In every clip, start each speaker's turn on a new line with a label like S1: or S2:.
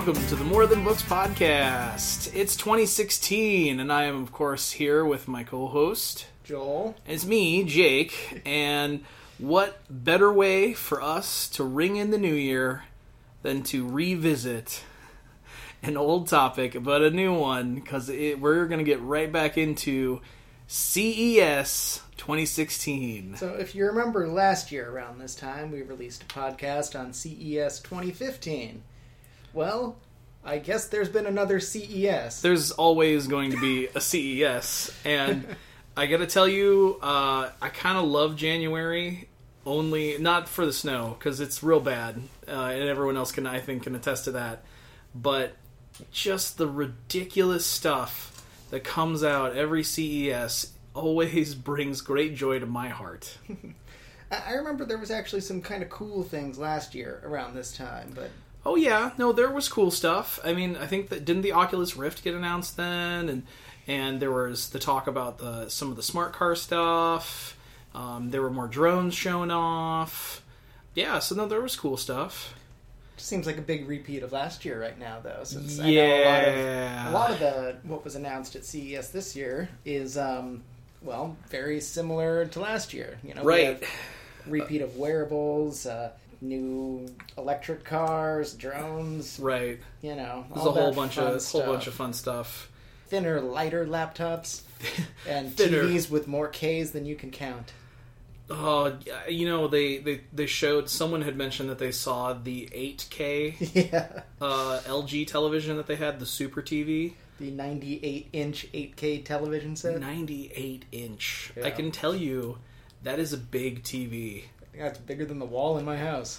S1: welcome to the More Than Books podcast. It's 2016, and I am, of course, here with my co-host,
S2: Joel.
S1: And it's me, Jake, and what better way for us to ring in the new year than to revisit an old topic, but a new one, because we're going to get right back into CES 2016.
S2: So if you remember last year around this time, we released a podcast on CES 2015. Well, I guess there's been another CES.
S1: There's always going to be a CES, and I gotta tell you, I kind of love January, only not for the snow, because it's real bad, and everyone else can attest to that, but just the ridiculous stuff that comes out every CES always brings great joy to my heart.
S2: I remember there was actually some kind of cool things last year around this time, but...
S1: Oh yeah, no, there was cool stuff. I mean, I think that didn't the Oculus Rift get announced then, and there was the talk about some of the smart car stuff. There were more drones showing off. Yeah, so no, there was cool stuff.
S2: Seems like a big repeat of last year right now, though. Since
S1: yeah,
S2: I know a lot of what was announced at CES this year is very similar to last year. You know,
S1: right?
S2: We have repeat of wearables. New electric cars, drones,
S1: right?
S2: You know,
S1: there's a whole bunch of fun stuff.
S2: Thinner, lighter laptops, and
S1: Thinner.
S2: TVs with more Ks than you can count.
S1: Oh, you know, they showed. Someone had mentioned that they saw the 8K LG television that they had, the Super TV,
S2: the 98-inch 8K television set.
S1: 98-inch.
S2: Yeah.
S1: I can tell you, that is a big TV.
S2: That's bigger than the wall in my house.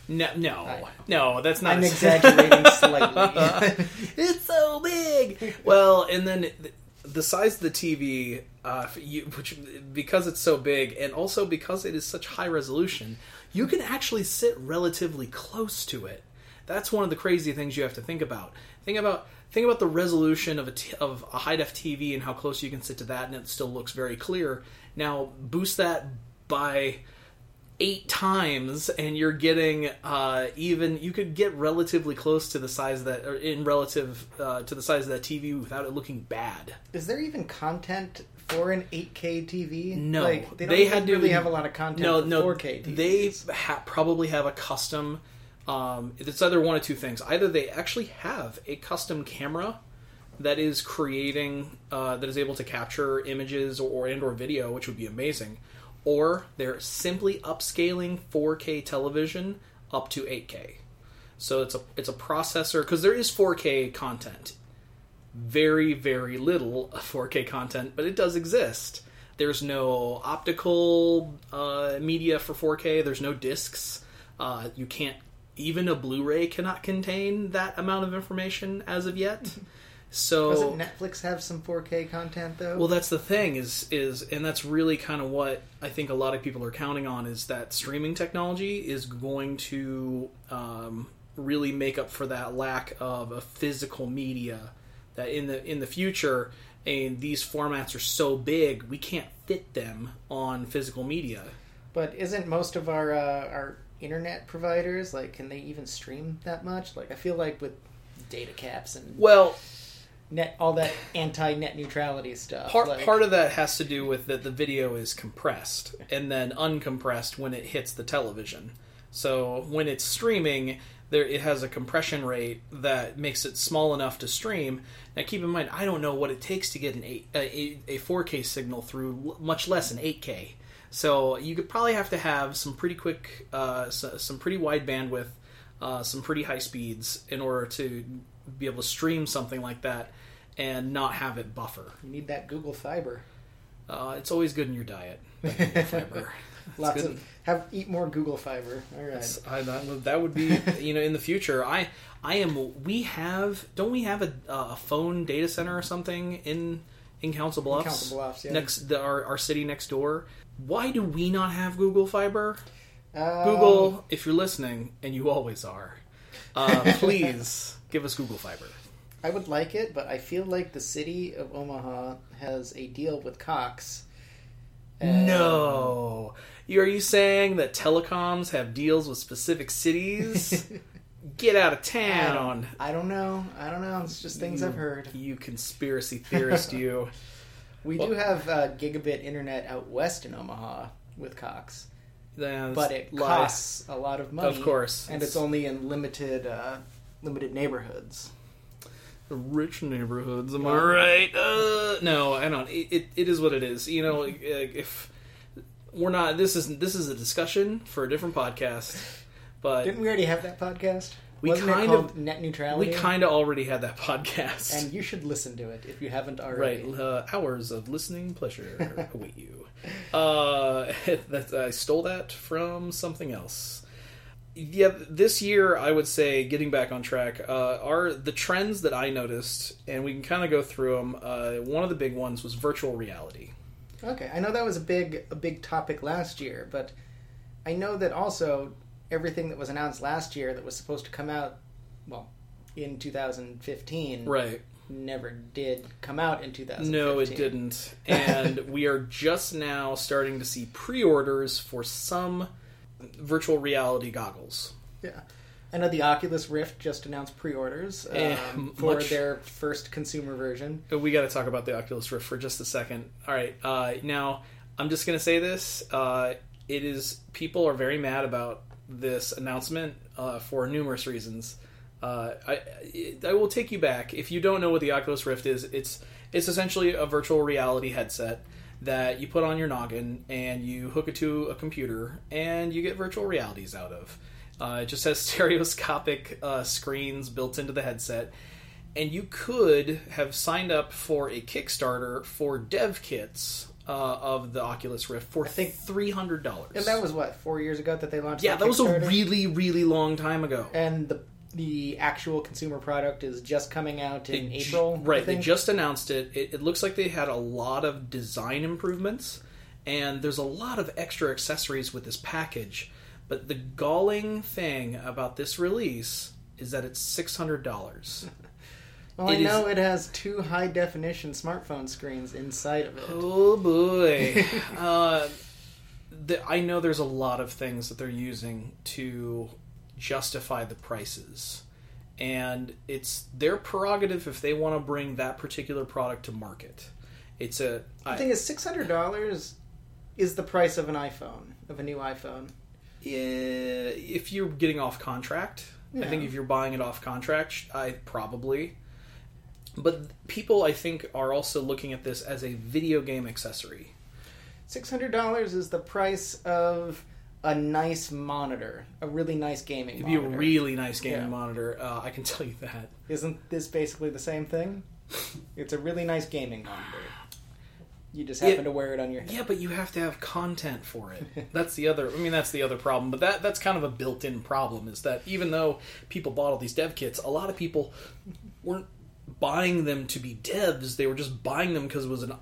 S1: No, that's not.
S2: I'm exaggerating slightly.
S1: It's so big. Well, and then the size of the TV, because it's so big, and also because it is such high resolution, you can actually sit relatively close to it. That's one of the crazy things you have to think about. Think about the resolution of a high def TV and how close you can sit to that, and it still looks very clear. Now boost that by 8 times, and you're getting you could get relatively close to the size of that, or in relative to the size of that TV without it looking bad.
S2: Is there even content for an 8K TV?
S1: No,
S2: like, they don't really have a lot of content for 4K TVs.
S1: They probably have a custom. It's either one of two things. Either they actually have a custom camera that is creating that is able to capture images or video, which would be amazing. Or they're simply upscaling 4K television up to 8K. So it's a processor, because there is 4K content. Very, very little 4K content, but it does exist. There's no optical media for 4K. There's no discs. You can't. Even a Blu-ray cannot contain that amount of information as of yet. So
S2: doesn't Netflix have some 4K content though?
S1: Well, that's the thing is and that's really kind of what I think a lot of people are counting on, is that streaming technology is going to really make up for that lack of a physical media. That in the future, and these formats are so big, we can't fit them on physical media.
S2: But isn't most of our internet providers, like, can they even stream that much? Like, I feel like with data caps and all that anti-net neutrality stuff.
S1: Part of that has to do with that the video is compressed and then uncompressed when it hits the television. So when it's streaming, it has a compression rate that makes it small enough to stream. Now keep in mind, I don't know what it takes to get a 4K signal through, much less an 8K. So you could probably have to have some pretty quick, some pretty wide bandwidth, some pretty high speeds in order to be able to stream something like that and not have it buffer.
S2: You need that Google Fiber.
S1: It's always good in your diet. Google Fiber.
S2: Eat more Google Fiber. All right.
S1: That would be, in the future. Don't we have a phone data center or something in Council Bluffs?
S2: In Council Bluffs, yeah.
S1: Our city next door. Why do we not have Google Fiber? Google, if you're listening, and you always are, please give us Google Fiber.
S2: I would like it, but I feel like the city of Omaha has a deal with Cox.
S1: No. Are you saying that telecoms have deals with specific cities? get out of town.
S2: I don't know. It's just things I've heard.
S1: You conspiracy theorist, you.
S2: We do have gigabit internet out west in Omaha with Cox. But it costs a lot of money.
S1: Of course.
S2: And it's only in limited neighborhoods.
S1: The rich neighborhoods, am I right? No, I don't. It is what it is. You know, if we're not... This is a discussion for a different podcast. But
S2: didn't we already have that podcast?
S1: Wasn't it called
S2: Net Neutrality?
S1: We kind of already had that podcast.
S2: And you should listen to it if you haven't already.
S1: Right. Hours of listening pleasure await you. I stole that from something else. Yeah, this year, I would say, getting back on track, are the trends that I noticed, and we can kind of go through them. One of the big ones was virtual reality.
S2: Okay, I know that was a big topic last year, but I know that also everything that was announced last year that was supposed to come out, well, in 2015,
S1: right,
S2: never did come out in 2015.
S1: No, it didn't. And we are just now starting to see pre-orders for some virtual reality goggles.
S2: Yeah. I know the Oculus Rift just announced pre-orders for their first consumer version.
S1: We got to talk about the Oculus Rift for just a second. All right. Now, I'm just going to say this. People are very mad about this announcement for numerous reasons. I will take you back. If you don't know what the Oculus Rift is, it's essentially a virtual reality headset that you put on your noggin and you hook it to a computer and you get virtual realities out of. It just has stereoscopic screens built into the headset. And you could have signed up for a Kickstarter for dev kits of the Oculus Rift for, I think, $300.
S2: And that was, 4 years ago that they launched?
S1: Yeah, that was a really, really long time ago.
S2: And the actual consumer product is just coming out in April?
S1: Right, they just announced it. It looks like they had a lot of design improvements, and there's a lot of extra accessories with this package. But the galling thing about this release is that it's $600.
S2: Well, I know it has 2 high-definition smartphone screens inside of it.
S1: Oh, boy. I know there's a lot of things that they're using to justify the prices. And it's their prerogative if they want to bring that particular product to market. The thing is, $600 is the price of an iPhone, of a new iPhone. Yeah, if you're getting off contract. Yeah. I think if you're buying it off contract, probably... But people, I think, are also looking at this as a video game accessory.
S2: $600 is the price of a nice monitor, a really nice gaming monitor.
S1: It'd be a really nice gaming monitor, I can tell you that.
S2: Isn't this basically the same thing? It's a really nice gaming monitor. You just happen to wear it on your head.
S1: Yeah, but you have to have content for it. That's the other problem. But that's kind of a built-in problem, is that even though people bought all these dev kits, a lot of people weren't buying them to be devs. They were just buying them because it was a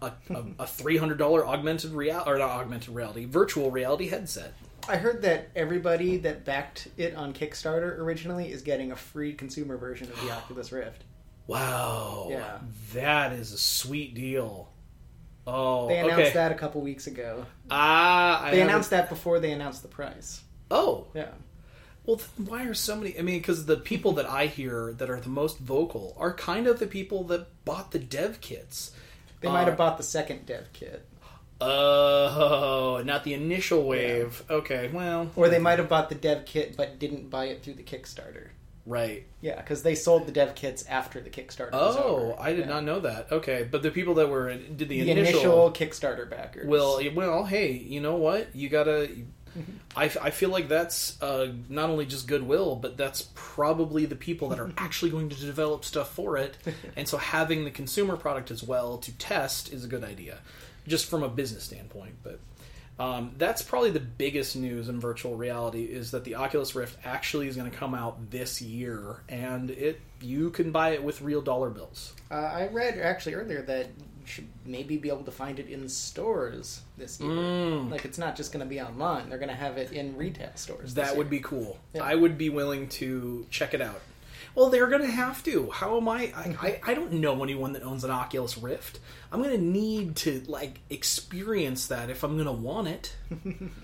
S1: $300 virtual reality headset.
S2: I heard that everybody that backed it on Kickstarter originally is getting a free consumer version of the Oculus Rift.
S1: Wow.
S2: Yeah.
S1: That is a sweet deal. Oh,
S2: they announced that a couple weeks ago. They announced that before they announced the price.
S1: Oh.
S2: Yeah.
S1: Well, then why are so many... I mean, because the people that I hear that are the most vocal are kind of the people that bought the dev kits.
S2: They might have bought the second dev kit.
S1: Oh, not the initial wave. Yeah. Okay, well...
S2: Or they might have bought the dev kit but didn't buy it through the Kickstarter.
S1: Right.
S2: Yeah, because they sold the dev kits after the Kickstarter was over.
S1: I did not know that. Okay, but the people that did the
S2: initial Kickstarter backers.
S1: Well, hey, you know what? You gotta... I feel like that's not only just goodwill, but that's probably the people that are actually going to develop stuff for it. And so having the consumer product as well to test is a good idea, just from a business standpoint. But that's probably the biggest news in virtual reality, is that the Oculus Rift actually is going to come out this year, and you can buy it with real dollar bills.
S2: I read actually earlier that you should maybe be able to find it in stores this year. Like, it's not just going to be online. They're going to have it in retail stores.
S1: That would be cool. Yeah. I would be willing to check it out. Well, they're going to have to. How am I don't know anyone that owns an Oculus Rift. I'm going to need to, experience that if I'm going to want it.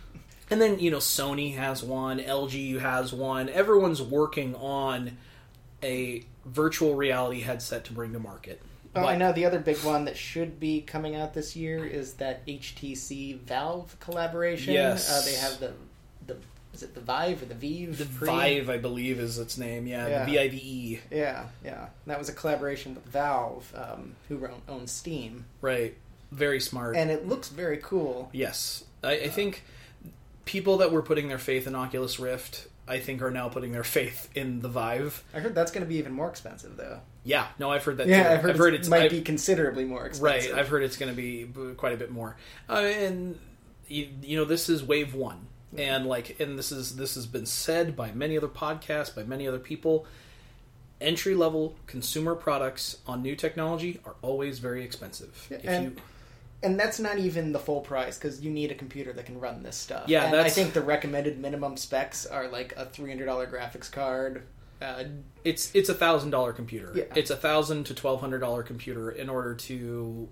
S1: And then, Sony has one, LG has one. Everyone's working on a virtual reality headset to bring to market.
S2: Oh, I know the other big one that should be coming out this year is that HTC Valve collaboration.
S1: Yes.
S2: They have the is it the Vive or the Vive?
S1: The Vive, I believe, is its name. Yeah. The VIVE.
S2: Yeah. That was a collaboration with Valve, who owns Steam.
S1: Right. Very smart.
S2: And it looks very cool.
S1: Yes. I think people that were putting their faith in Oculus Rift, I think, are now putting their faith in the Vive.
S2: I heard that's going to be even more expensive, though.
S1: Yeah, no, I've heard that
S2: too.
S1: I've heard
S2: it might be considerably more expensive.
S1: Right, I've heard it's going to be quite a bit more. And, this is wave one. And this has been said by many other podcasts, by many other people. Entry-level consumer products on new technology are always very expensive.
S2: Yeah, and that's not even the full price, because you need a computer that can run this stuff.
S1: Yeah,
S2: and I think the recommended minimum specs are like a $300 graphics card.
S1: It's $1,000 computer.
S2: Yeah.
S1: It's $1,000 to $1,200 computer in order to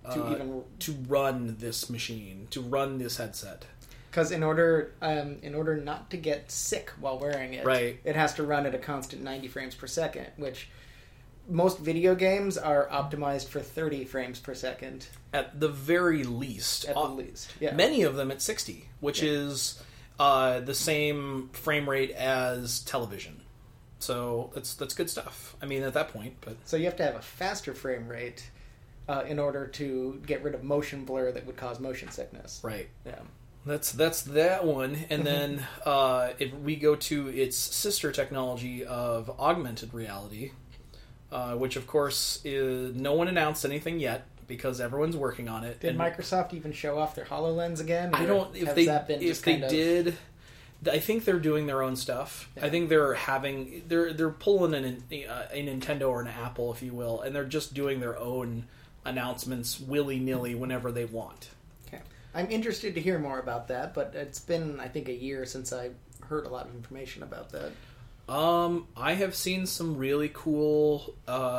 S1: run this machine, to run this headset.
S2: Because in order not to get sick while wearing it,
S1: right,
S2: it has to run at a constant 90 frames per second, which most video games are optimized for 30 frames per second.
S1: At the very least.
S2: At the least, yeah.
S1: Many of them at 60, which is the same frame rate as television. So that's good stuff. I mean, at that point.
S2: So you have to have a faster frame rate in order to get rid of motion blur that would cause motion sickness.
S1: Right.
S2: Yeah.
S1: That's that one. And then we go to its sister technology of augmented reality, which, of course, no one announced anything yet because everyone's working on it.
S2: Did Microsoft even show off their HoloLens again?
S1: I don't. If they did, I think they're doing their own stuff. Yeah. I think they're pulling a Nintendo or an Apple, if you will, and they're just doing their own announcements willy-nilly whenever they want.
S2: Okay. I'm interested to hear more about that, but it's been, I think, a year since I heard a lot of information about that.
S1: I have seen some really cool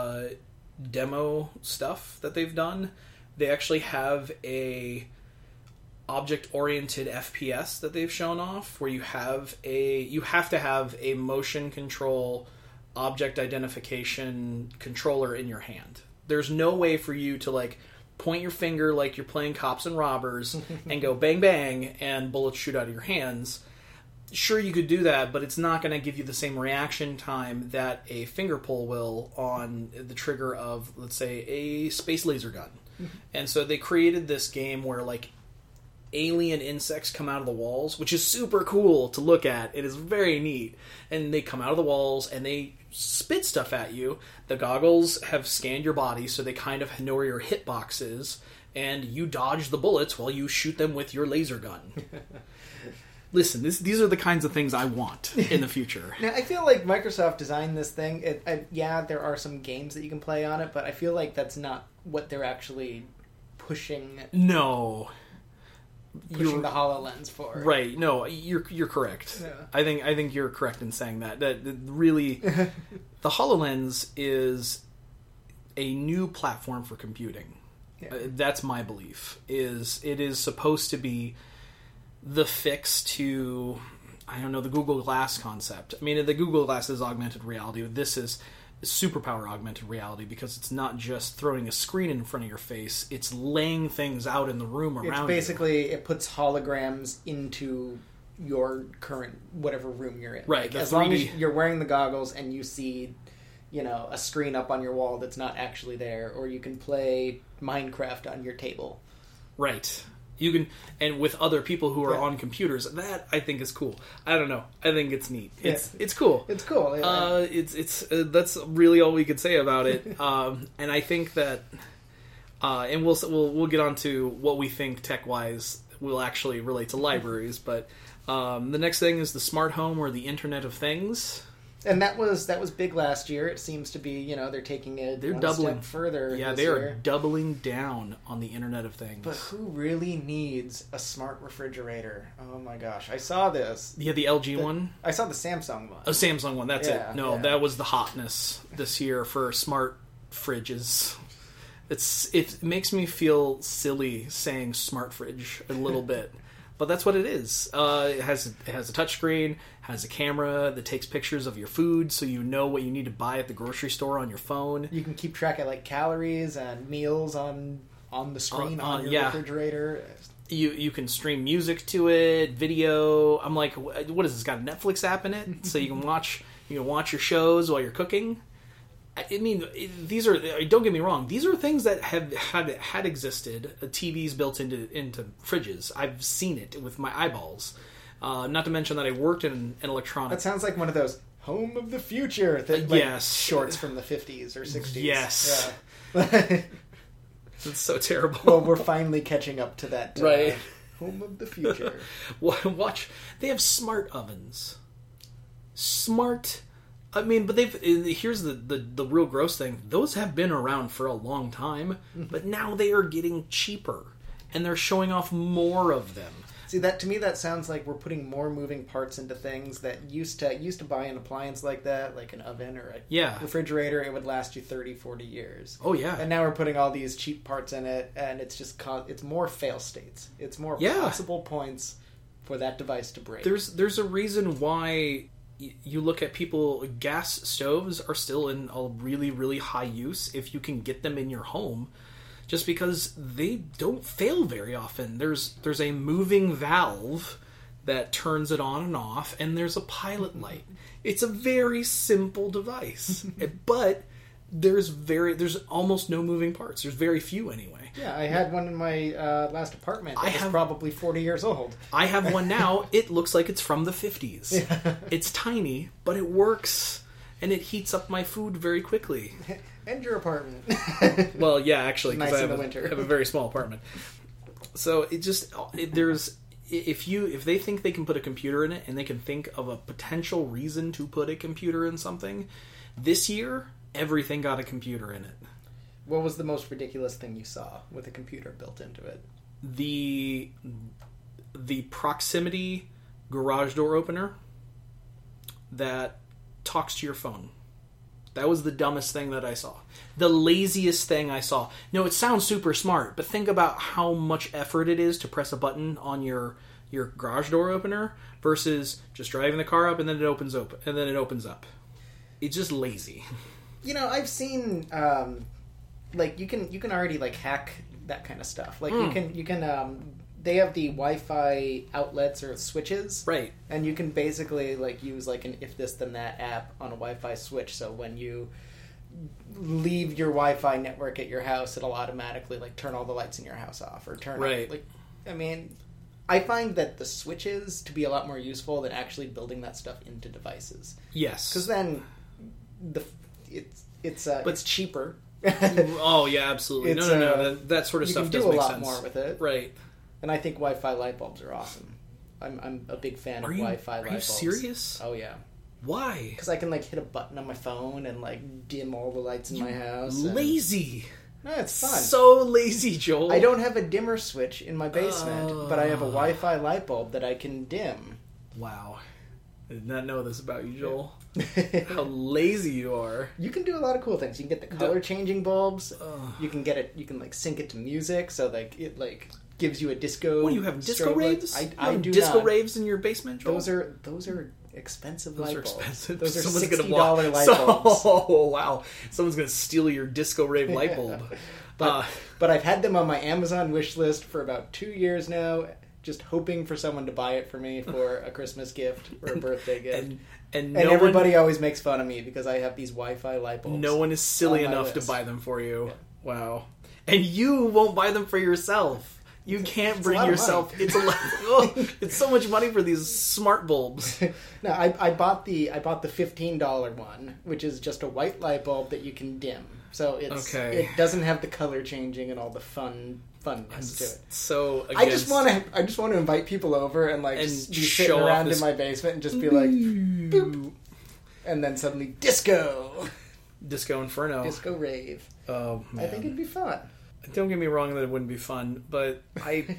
S1: demo stuff that they've done. They actually have a object-oriented FPS that they've shown off, where you have to have a motion control object identification controller in your hand. There's no way for you to point your finger like you're playing cops and robbers and go bang bang and bullets shoot out of your hands. Sure, you could do that, but it's not going to give you the same reaction time that a finger pull will on the trigger of, let's say, a space laser gun. And so they created this game where alien insects come out of the walls, which is super cool to look at. It is very neat. And they come out of the walls and they spit stuff at you. The goggles have scanned your body, so they kind of know where your hitbox is, and you dodge the bullets while you shoot them with your laser gun. Listen, these are the kinds of things I want in the future.
S2: Now, I feel like Microsoft designed this thing. There are some games that you can play on it, but I feel like that's not what they're actually pushing.
S1: No.
S2: Pushing the HoloLens for.
S1: Right. No, you're correct. Yeah. I think you're correct in saying that really the HoloLens is a new platform for computing. Yeah. That's my belief. It is supposed to be the fix to, I don't know, the Google Glass concept. I mean, the Google Glass is augmented reality. This is superpower augmented reality, because it's not just throwing a screen in front of your face, it's laying things out in the room around you.
S2: It's basically, it puts holograms into your current, whatever room you're in.
S1: Right.
S2: As long as you're wearing the goggles and you see, a screen up on your wall that's not actually there, or you can play Minecraft on your table.
S1: Right. You can, and with other people who are on computers. That I think is cool. I don't know. I think it's neat. It's cool.
S2: It's cool. Yeah.
S1: It's that's really all we could say about it. And I think that, and we'll get on to what we think tech wise will actually relate to libraries. But the next thing is the smart home, or the Internet of Things.
S2: And that was big last year. It seems to be, they're taking it step further.
S1: Yeah, they are doubling down on the Internet of Things.
S2: But who really needs a smart refrigerator? Oh my gosh, I saw this.
S1: Yeah, the LG one.
S2: I saw the Samsung one.
S1: A Samsung one. That's it. No, that was the hotness this year for smart fridges. It makes me feel silly saying smart fridge a little bit. but that's what it is. It has a touchscreen, has a camera that takes pictures of your food, so you know what you need to buy at the grocery store on your phone.
S2: You can keep track of like calories and meals on the screen on your refrigerator.
S1: You can stream music to it, video. I'm like, what is this? Got a Netflix app in it, so you can watch your shows while you're cooking. I mean, these are, don't get me wrong, these are things that had existed, TVs built into fridges. I've seen it with my eyeballs. Not to mention that I worked in electronics.
S2: That sounds like one of those home of the future shorts from the 50s or 60s.
S1: Yes. Yeah. It's so terrible.
S2: Well, we're finally catching up to that.
S1: Right.
S2: Home of the future.
S1: Watch. They have smart ovens. But here's the real gross thing. Those have been around for a long time, but now they are getting cheaper, and they're showing off more of them.
S2: See, that to me, that sounds like we're putting more moving parts into things that used to buy an appliance like that, like an oven or a refrigerator, it would last you 30, 40 years.
S1: Oh, yeah.
S2: And now we're putting all these cheap parts in it, and it's just it's more fail states. It's more possible points for that device to break.
S1: There's a reason why you look at people, gas stoves are still in a really, really high use if you can get them in your home, just because they don't fail very often. There's a moving valve that turns it on and off, and there's a pilot light. It's a very simple device, but there's almost no moving parts. There's very few anyway.
S2: Yeah, I had one in my last apartment that was probably 40 years old.
S1: I have one now. It looks like it's from the 50s. Yeah. It's tiny, but it works, and it heats up my food very quickly.
S2: And your apartment.
S1: Well, yeah, actually, because
S2: nice
S1: I have a very small apartment. So if they think they can put a computer in it, and they can think of a potential reason to put a computer in something, this year everything got a computer in it.
S2: What was the most ridiculous thing you saw with a computer built into it?
S1: The proximity garage door opener that talks to your phone. That was the dumbest thing that I saw. The laziest thing I saw. No, it sounds super smart, but think about how much effort it is to press a button on your garage door opener versus just driving the car up and then it opens up. It's just lazy.
S2: I've seen you can already hack that kind of stuff. You can they have the Wi-Fi outlets or switches,
S1: right? And
S2: you can basically use an if this then that app on a Wi-Fi switch. So when you leave your Wi-Fi network at your house, it'll automatically turn all the lights in your house off or turn I find that the switches to be a lot more useful than actually building that stuff into devices.
S1: Yes,
S2: because then it's cheaper.
S1: Oh yeah, absolutely. No. That sort of stuff does make sense. You can do a lot
S2: more with it,
S1: right?
S2: And I think Wi-Fi light bulbs are awesome. I'm a big fan of Wi-Fi light bulbs.
S1: Are you serious?
S2: Oh yeah.
S1: Why?
S2: Because I can hit a button on my phone and dim all the lights in my house.
S1: Lazy.
S2: No, it's fun.
S1: So lazy, Joel.
S2: I don't have a dimmer switch in my basement, but I have a Wi-Fi light bulb that I can dim.
S1: Wow. I did not know this about you, Joel. How lazy you are.
S2: You can do a lot of cool things. You can get the color changing bulbs. You can get it. You can sync it to music, so it gives you a disco.
S1: What do you have? Disco raves?
S2: I do
S1: disco
S2: not.
S1: Raves in your basement, Joel?
S2: Those are expensive light bulbs.
S1: Expensive.
S2: Those are
S1: $60
S2: light bulbs.
S1: Oh wow! Someone's gonna steal your disco rave light bulb.
S2: But I've had them on my Amazon wish list for about 2 years now, just hoping for someone to buy it for me for a Christmas gift or a birthday gift. And everybody always makes fun of me because I have these Wi-Fi light bulbs.
S1: No one is silly enough to buy them for you. Yeah. Wow. And you won't buy them for yourself. You can't bring yourself. It's so much money for these smart bulbs.
S2: No, I bought the $15 one, which is just a white light bulb that you can dim. So it doesn't have the color changing and all the funness to it.
S1: So
S2: I just want to invite people over and just be sitting around in my basement and just be like, boop, and then suddenly disco
S1: inferno,
S2: disco rave.
S1: Oh man.
S2: I think it'd be fun.
S1: Don't get me wrong that it wouldn't be fun, but the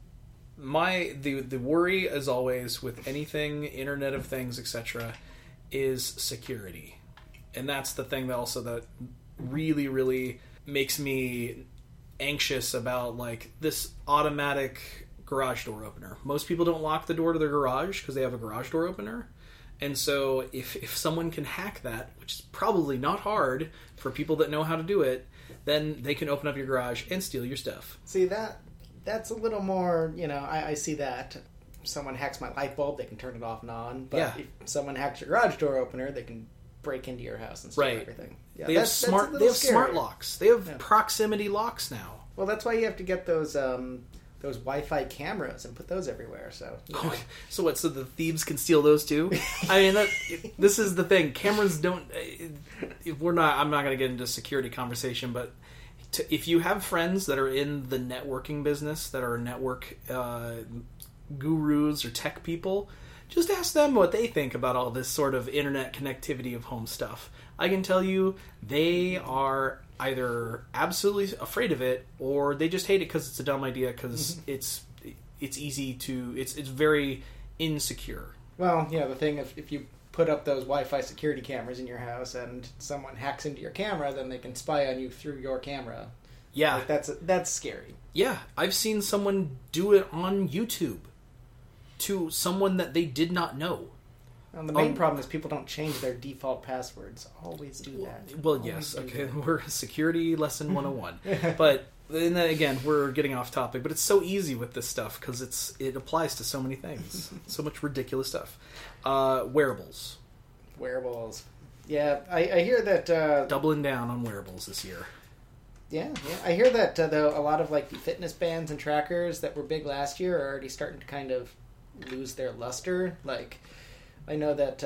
S1: worry as always with anything Internet of Things, etc., is security. And that's the thing that really, really makes me anxious about this automatic garage door opener. Most people don't lock the door to their garage because they have a garage door opener. And so if someone can hack that, which is probably not hard for people that know how to do it, then they can open up your garage and steal your stuff.
S2: See, that's a little more, I see that. If someone hacks my light bulb, they can turn it off and on. But if someone hacks your garage door opener, they can break into your house and steal everything. Yeah,
S1: they have smart locks. They have proximity locks now.
S2: Well, that's why you have to get those Wi-Fi cameras and put those everywhere. So,
S1: so what? So the thieves can steal those too? I mean, this is the thing. Cameras don't. I'm not going to get into a security conversation, but if you have friends that are in the networking business, that are network gurus or tech people, just ask them what they think about all this sort of internet connectivity of home stuff. I can tell you they are either absolutely afraid of it or they just hate it because it's a dumb idea because it's easy to... It's very insecure.
S2: Well, yeah, the thing, if you put up those Wi-Fi security cameras in your house and someone hacks into your camera, then they can spy on you through your camera.
S1: Yeah.
S2: That's scary.
S1: Yeah, I've seen someone do it on YouTube to someone that they did not know.
S2: Well, the main problem is people don't change their default passwords. Always do that.
S1: Well, yes. Okay, we're security lesson 101. But then again, we're getting off topic. But it's so easy with this stuff because it applies to so many things. So much ridiculous stuff. Wearables.
S2: Wearables. Yeah, I hear that...
S1: Doubling down on wearables this year.
S2: Yeah. I hear that, though, a lot of the fitness bands and trackers that were big last year are already starting to kind of lose their luster. I know that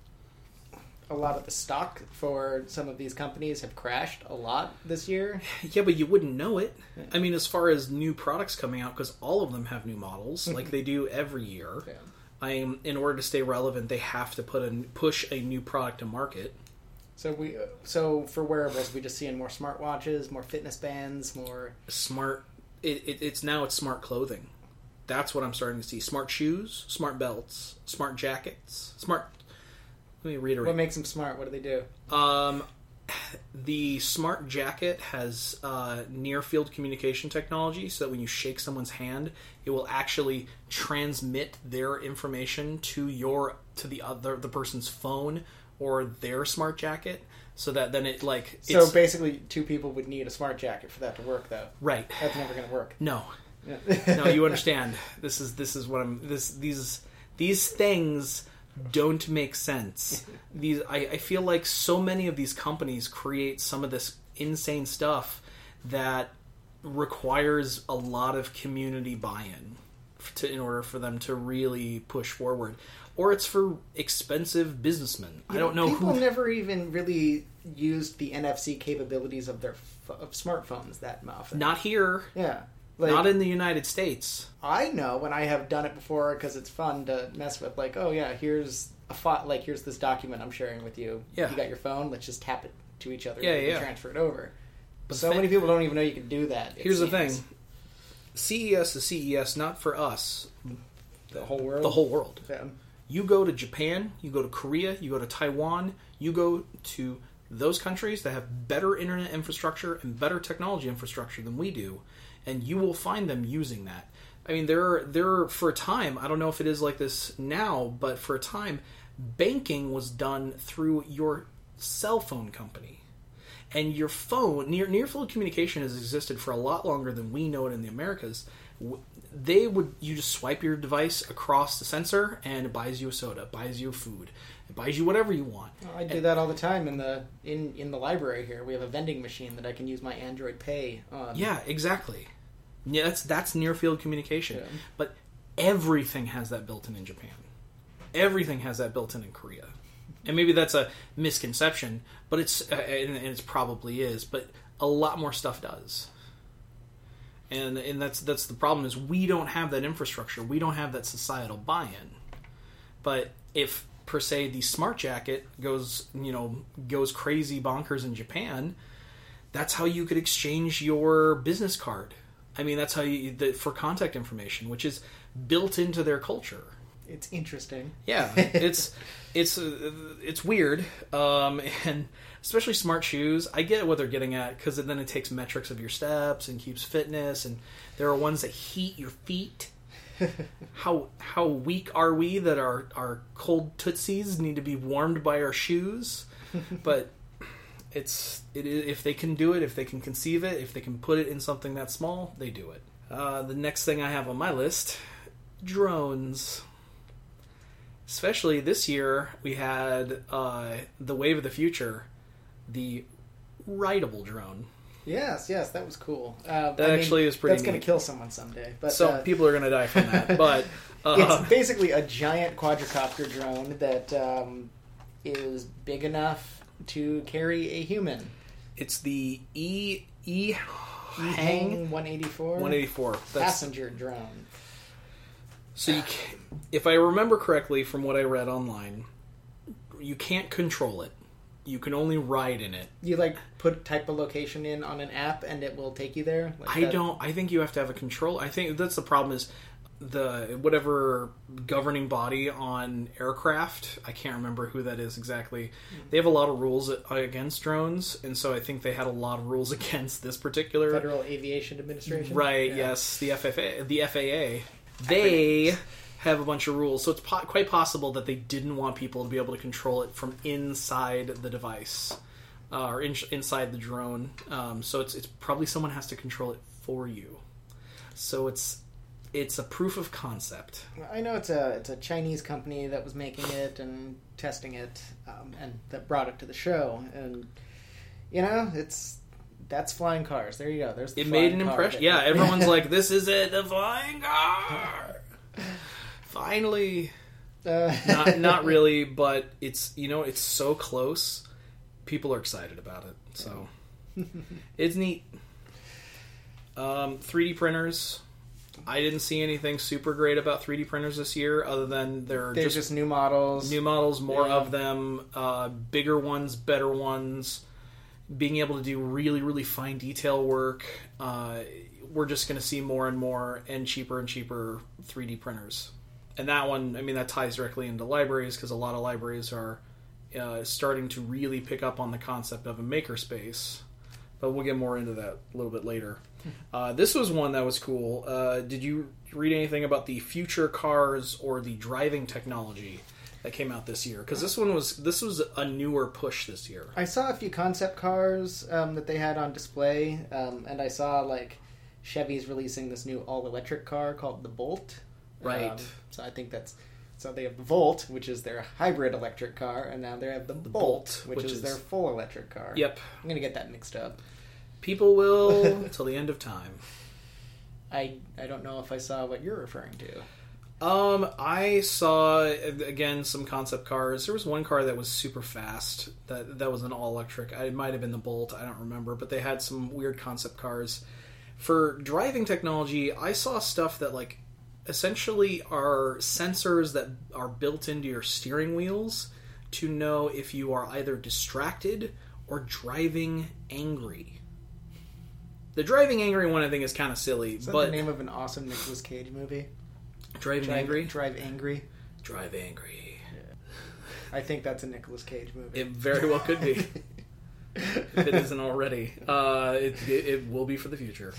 S2: a lot of the stock for some of these companies have crashed a lot this year.
S1: Yeah, but you wouldn't know it. I mean, as far as new products coming out, because all of them have new models, like they do every year. Yeah. In order to stay relevant, they have to push a new product to market.
S2: So for wearables, we just seeing more smartwatches, more fitness bands, more
S1: smart. It's smart clothing. That's what I'm starting to see. Smart shoes, smart belts, smart jackets, smart... Let me reiterate.
S2: What makes them smart? What do they do?
S1: The smart jacket has near-field communication technology, so that when you shake someone's hand, it will actually transmit their information to the person's phone or their smart jacket, so that then it
S2: So basically, two people would need a smart jacket for that to work, though.
S1: Right.
S2: That's never going to work.
S1: No. No, you understand. This is what I'm. These things don't make sense. I feel like so many of these companies create some of this insane stuff that requires a lot of community buy-in in order for them to really push forward. Or it's for expensive businessmen. I don't know
S2: people never even really used the NFC capabilities of their smartphones that often.
S1: Not here.
S2: Yeah.
S1: Not in the United States.
S2: I know when I have done it before because it's fun to mess with. Here's a file. Here's this document I'm sharing with you.
S1: Yeah.
S2: You got your phone. Let's just tap it to each other
S1: and
S2: transfer it over. But many people don't even know you can do that.
S1: Here's the thing. CES is CES, not for us.
S2: The whole world?
S1: The whole world.
S2: Yeah.
S1: You go to Japan, you go to Korea, you go to Taiwan, you go to those countries that have better internet infrastructure and better technology infrastructure than we do, and you will find them using that. I mean, there for a time, I don't know if it is like this now, but for a time, banking was done through your cell phone company. And your phone, near-field communication has existed for a lot longer than we know it in the Americas. You just swipe your device across the sensor and it buys you a soda, buys you food, it buys you whatever you want.
S2: I do that all the time in the library here. We have a vending machine that I can use my Android Pay on.
S1: Yeah, exactly. Yeah, that's near-field communication. Yeah. But everything has that built in Japan. Everything has that built in Korea. And maybe that's a misconception, but it probably is. But a lot more stuff does. And that's the problem is we don't have that infrastructure. We don't have that societal buy-in. But if per se the smart jacket goes crazy bonkers in Japan, that's how you could exchange your business card. I mean, that's how for contact information, which is built into their culture.
S2: It's interesting.
S1: Yeah, it's weird, and especially smart shoes. I get what they're getting at because then it takes metrics of your steps and keeps fitness. And there are ones that heat your feet, how weak are we that our cold tootsies need to be warmed by our shoes? But if they can do it, if they can conceive it, if they can put it in something that small, they do it. The next thing I have on my list, drones. Especially this year, we had the wave of the future, the rideable drone.
S2: Yes, that was cool.
S1: That actually is pretty
S2: That's going to kill someone someday. But
S1: people are going to die from that. But
S2: it's basically a giant quadricopter drone that is big enough to carry a human.
S1: It's the EHang
S2: 184?
S1: 184.
S2: Passenger drone.
S1: So if I remember correctly from what I read online, you can't control it. You can only ride in it.
S2: You type a location in on an app and it will take you there?
S1: I think you have to have a control. I think that's the problem is whatever governing body on aircraft, I can't remember who that is exactly. They have a lot of rules against drones, and so I think they had a lot of rules against this particular
S2: Federal Aviation Administration.
S1: Right? Yeah. Yes, the FAA. They have a bunch of rules, so it's quite possible that they didn't want people to be able to control it from inside the device or inside the drone. So it's probably someone has to control it for you. So it's a proof of concept.
S2: I know it's a Chinese company that was making it and testing it, and that brought it to the show. And that's flying cars. There you go. There's the
S1: it made an impression. Yeah, everyone's like, "This is it, the flying car." Finally, not really, but it's it's so close. People are excited about it, so it's neat. 3D printers. I didn't see anything super great about 3D printers this year, other than they're
S2: just new models.
S1: New models, more of them, bigger ones, better ones. Being able to do really, really fine detail work. We're just going to see more and more and cheaper 3D printers. And that one, that ties directly into libraries, because a lot of libraries are starting to really pick up on the concept of a makerspace. But we'll get more into that a little bit later. This was one that was cool. Did you read anything about the future cars or the driving technology that came out this year? Because this was a newer push this year.
S2: I saw a few concept cars that they had on display, and I saw Chevy's releasing this new all-electric car called the Bolt.
S1: Right.
S2: So I think so they have the Volt, which is their hybrid electric car, and now they have the Bolt, which is their full electric car.
S1: Yep.
S2: I'm going to get that mixed up.
S1: People will till the end of time.
S2: I don't know if I saw what you're referring to.
S1: I saw, again, some concept cars. There was one car that was super fast. That was an all-electric. It might have been the Bolt. I don't remember. But they had some weird concept cars. For driving technology, I saw stuff that, essentially are sensors that are built into your steering wheels to know if you are either distracted or driving angry. The driving angry one, I think, is kind of silly.
S2: Is that the name of an awesome Nicolas Cage movie?
S1: Angry?
S2: Drive Angry?
S1: Drive Angry.
S2: Yeah. I think that's a Nicolas Cage movie.
S1: It very well could be. If it isn't already. It will be for the future.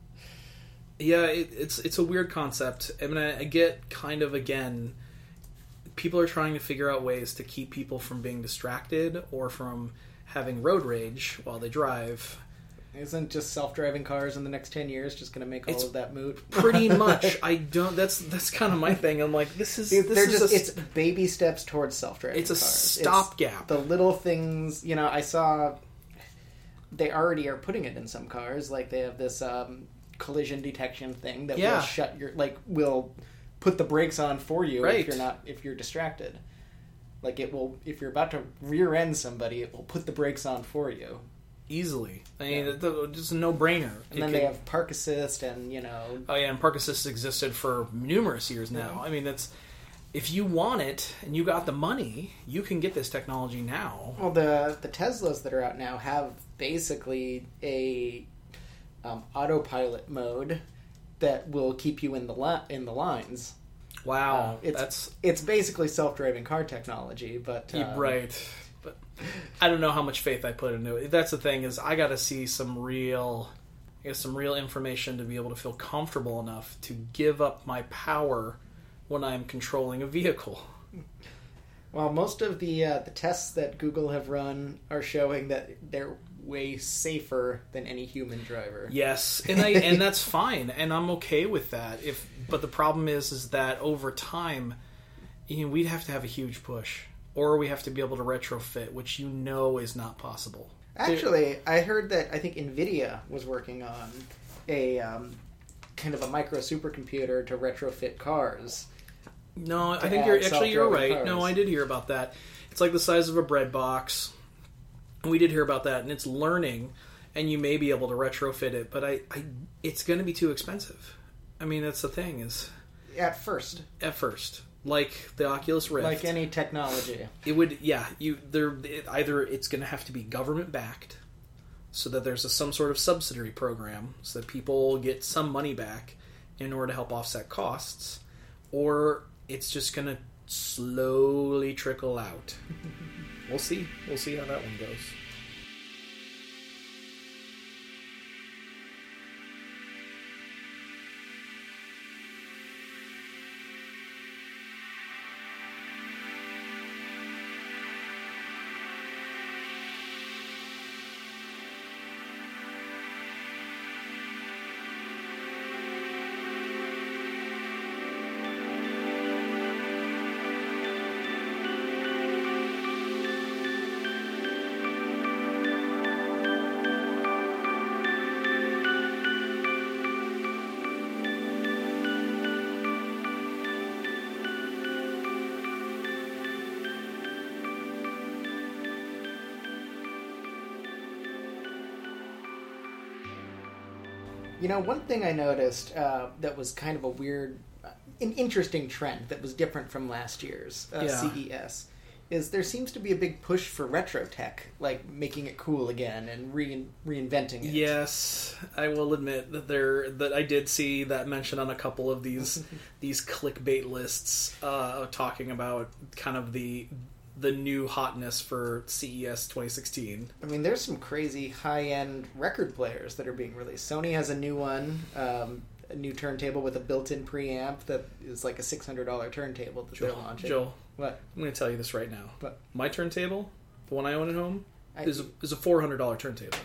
S1: Yeah, it's a weird concept. I get kind of, again, people are trying to figure out ways to keep people from being distracted or from having road rage while they drive.
S2: Isn't just self-driving cars in the next 10 years just going to make all of that moot?
S1: Pretty much. That's kind of my thing. I'm like,
S2: it's baby steps towards self-driving cars.
S1: It's a stopgap.
S2: The little things, I saw they already are putting it in some cars. They have this collision detection thing that will shut will put the brakes on for you if you're distracted. It will, if you're about to rear end somebody, it will put the brakes on for you.
S1: Easily. It's a no-brainer.
S2: And then they have Park Assist and,
S1: Oh, yeah, and Park Assist existed for numerous years now. Yeah. That's... If you want it, and you got the money, you can get this technology now.
S2: Well, the Teslas that are out now have basically a autopilot mode that will keep you in the lines.
S1: Wow.
S2: It's basically self-driving car technology, but...
S1: right. But I don't know how much faith I put into it. That's the thing, is I got to see some real guess some real information to be able to feel comfortable enough to give up my power when I'm controlling a vehicle.
S2: Well, most of the tests that Google have run are showing that they're way safer than any human driver.
S1: Yes, and that's fine, and I'm okay with that. But the problem is that over time, we'd have to have a huge push, or we have to be able to retrofit, which is not possible.
S2: Actually, I heard that I think NVIDIA was working on a kind of a micro supercomputer to retrofit cars.
S1: No, I think you're right. Cars. No, I did hear about that. It's like the size of a bread box. We did hear about that, and it's learning, and you may be able to retrofit it, but it's going to be too expensive. I mean, that's the thing is...
S2: At first.
S1: Like the Oculus Rift.
S2: Like any technology.
S1: It would, either it's going to have to be government-backed, so that there's some sort of subsidy program, so that people get some money back in order to help offset costs, or it's just going to slowly trickle out. We'll see. We'll see how that one goes.
S2: One thing I noticed that was kind of a weird, an interesting trend that was different from last year's CES is there seems to be a big push for retro tech, like making it cool again and reinventing it.
S1: Yes, I will admit that I did see that mentioned on a couple of these clickbait lists talking about kind of the new hotness for CES 2016.
S2: I mean, there's some crazy high-end record players that are being released. Sony has a new one, a new turntable with a built-in preamp that is like a $600 turntable that they're launching.
S1: Joel,
S2: what?
S1: I'm going to tell you this right now.
S2: What?
S1: My turntable, the one I own at home, is a $400 turntable.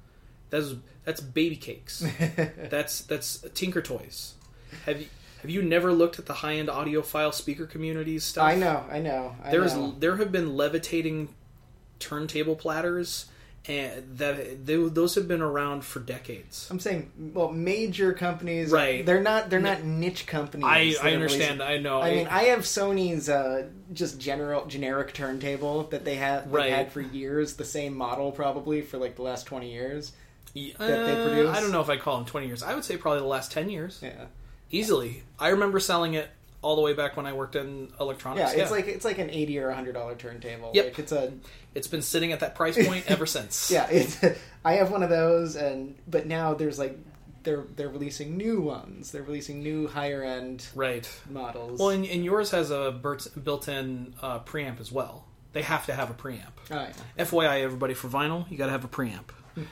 S1: That's baby cakes. that's Tinker Toys. Have you never looked at the high-end audiophile speaker communities stuff?
S2: I know.
S1: There have been levitating turntable platters, and those have been around for decades.
S2: I'm saying, well, major companies,
S1: right?
S2: They're not niche companies.
S1: I understand. I know.
S2: I mean, I have Sony's just generic turntable that they've had for years, the same model probably for like the last 20 years that they produce.
S1: I don't know if I'd call them 20 years. I would say probably the last 10 years.
S2: Yeah.
S1: Easily. I remember selling it all the way back when I worked in electronics.
S2: Yeah, it's like an $80 or $100 turntable.
S1: Yep.
S2: Like
S1: it's been sitting at that price point ever since.
S2: Yeah, I have one of those, but now there's like they're releasing new ones. They're releasing new higher end models.
S1: Well, and yours has a built-in preamp as well. They have to have a preamp.
S2: Oh, yeah.
S1: FYI, everybody, for vinyl, you got to have a preamp.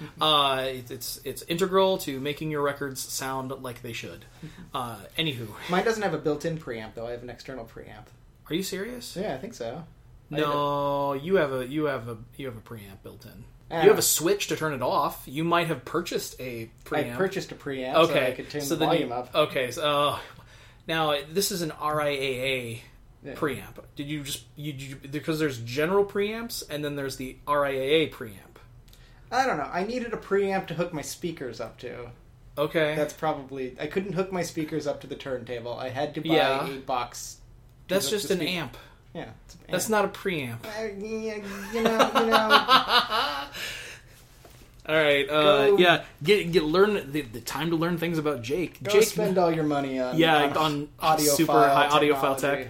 S1: It's integral to making your records sound like they should. Anywho,
S2: mine doesn't have a built-in preamp though. I have an external preamp.
S1: Are you serious?
S2: Yeah, I think so.
S1: No, you have a preamp built in. You have a switch to turn it off. You might have purchased a preamp.
S2: I purchased a preamp,
S1: okay,
S2: so I could turn the volume up.
S1: Okay, so now this is an RIAA preamp. Did you because there's general preamps and then there's the RIAA preamp.
S2: I don't know. I needed a preamp to hook my speakers up to.
S1: Okay.
S2: That's probably... I couldn't hook my speakers up to the turntable. I had to buy a box.
S1: That's just an amp.
S2: Yeah. It's an amp.
S1: That's not a preamp.
S2: You know.
S1: All right. Learn the time to learn things about Jake.
S2: Jake, spend all your money on
S1: on super high audiophile tech.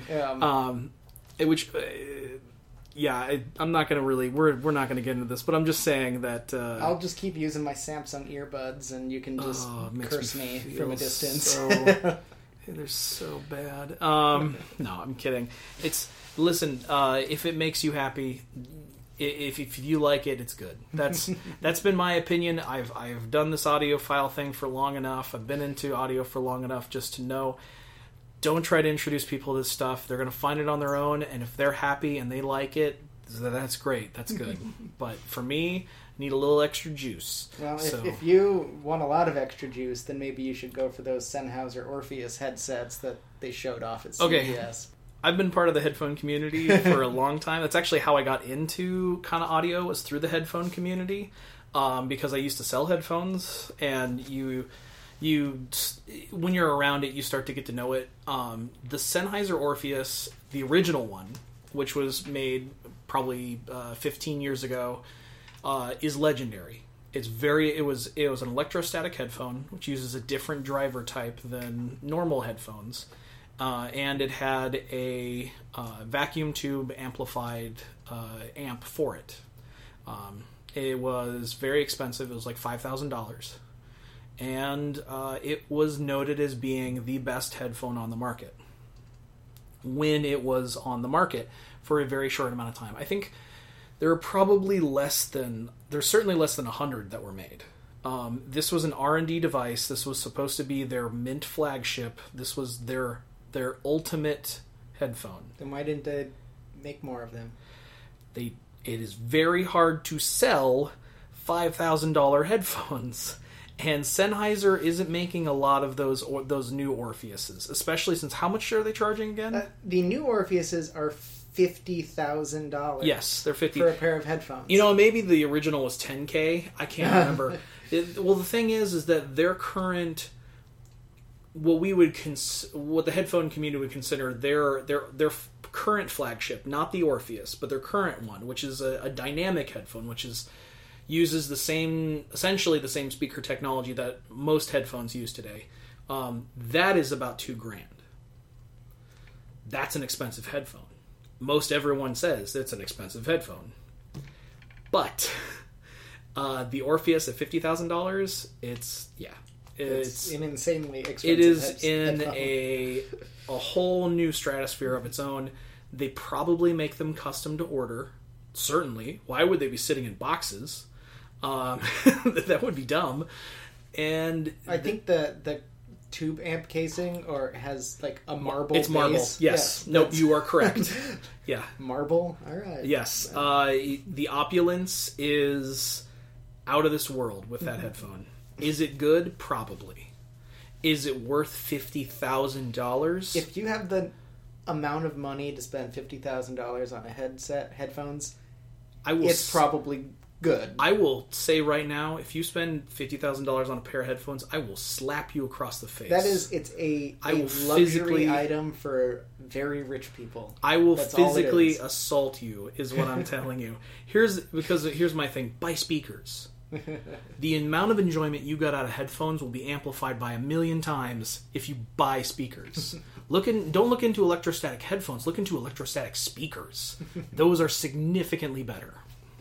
S1: I'm not going to really... We're not going to get into this, but I'm just saying that...
S2: I'll just keep using my Samsung earbuds, and you can just curse me from a distance.
S1: They're so bad. No, I'm kidding. Listen, if it makes you happy, If you like it, it's good. That's been my opinion. I've done this audiophile thing for long enough. I've been into audio for long enough just to know, don't try to introduce people to this stuff. They're going to find it on their own, and if they're happy and they like it, that's great. That's good. But for me, I need a little extra juice.
S2: Well, if you want a lot of extra juice, then maybe you should go for those Sennheiser Orpheus headsets that they showed off at CES.
S1: Okay. I've been part of the headphone community for a long time. That's actually how I got into kind of audio, was through the headphone community, because I used to sell headphones, and you when you're around it, you start to get to know it. The Sennheiser Orpheus, the original one, which was made probably 15 years ago, is legendary. It was an electrostatic headphone, which uses a different driver type than normal headphones. And it had a vacuum tube amplified amp for it. It was very expensive. It was like $5,000. And it was noted as being the best headphone on the market when it was on the market for a very short amount of time. I think there's certainly less than 100 that were made. This was an R&D device. This was supposed to be their mint flagship. This was their ultimate headphone.
S2: Then why didn't they make more of them?
S1: It is very hard to sell $5,000 headphones, and Sennheiser isn't making a lot of those new Orpheuses, especially since, how much are they charging again?
S2: The new Orpheuses are $50,000.
S1: Yes, they're $50,000
S2: for a pair of headphones.
S1: Maybe the original was $10,000. I can't remember. Well, the thing is that their current, what the headphone community would consider their current flagship, not the Orpheus, but their current one, which is a dynamic headphone, which uses essentially the same speaker technology that most headphones use today. That is about $2,000. That's an expensive headphone. Most everyone says it's an expensive headphone, but the Orpheus at $50,000, it's
S2: an insanely expensive.
S1: It is in a whole new stratosphere of its own. They probably make them custom to order. Certainly, why would they be sitting in boxes? That would be dumb. And
S2: I think the tube amp casing has like a marble.
S1: It's marble.
S2: Base.
S1: Yes. No, you are correct. Yeah.
S2: Marble. All right.
S1: Yes. The opulence is out of this world with that headphone. Is it good? Probably. Is it worth $50,000?
S2: If you have the amount of money to spend $50,000 on a headphones, it's probably good.
S1: I will say right now, if you spend $50,000 on a pair of headphones, I will slap you across the face.
S2: It's a luxury item for very rich people.
S1: I will physically assault you, is what I'm telling you. Here's my thing. Buy speakers. The amount of enjoyment you got out of headphones will be amplified by 1,000,000 times if you buy speakers. Don't look into electrostatic headphones. Look into electrostatic speakers. Those are significantly better.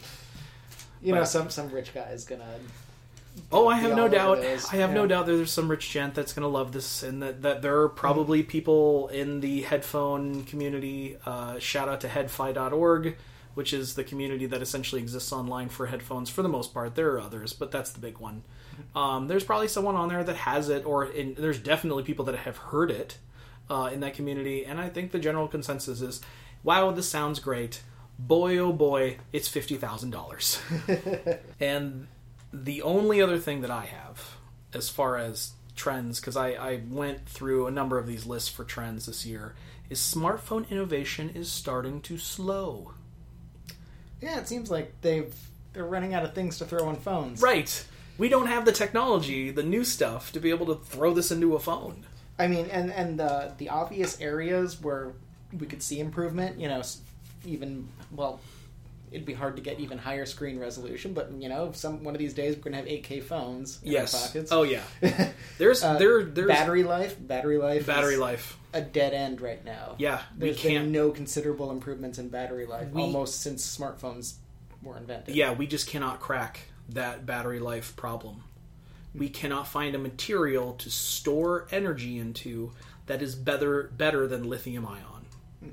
S2: Some rich guy is gonna.
S1: Oh, I have no doubt. I have no doubt there's some rich gent that's going to love this, and that there are probably people in the headphone community. Shout out to headfi.org, which is the community that essentially exists online for headphones for the most part. There are others, but that's the big one. There's probably someone on there that has it, there's definitely people that have heard it in that community, and I think the general consensus is, wow, this sounds great. Boy, oh boy, it's $50,000. And the only other thing that I have, as far as trends, because I went through a number of these lists for trends this year, is smartphone innovation is starting to slow.
S2: Yeah, it seems like they're running out of things to throw on phones.
S1: Right. We don't have the technology, the new stuff, to be able to throw this into a phone.
S2: I mean, and the obvious areas where we could see improvement, it'd be hard to get even higher screen resolution, but one of these days we're going to have 8K phones in our pockets.
S1: Oh yeah. There's
S2: battery life. A dead end right now.
S1: Yeah,
S2: there's been no considerable improvements in battery life almost since smartphones were invented.
S1: Yeah, we just cannot crack that battery life problem. We cannot find a material to store energy into that is better than lithium ion.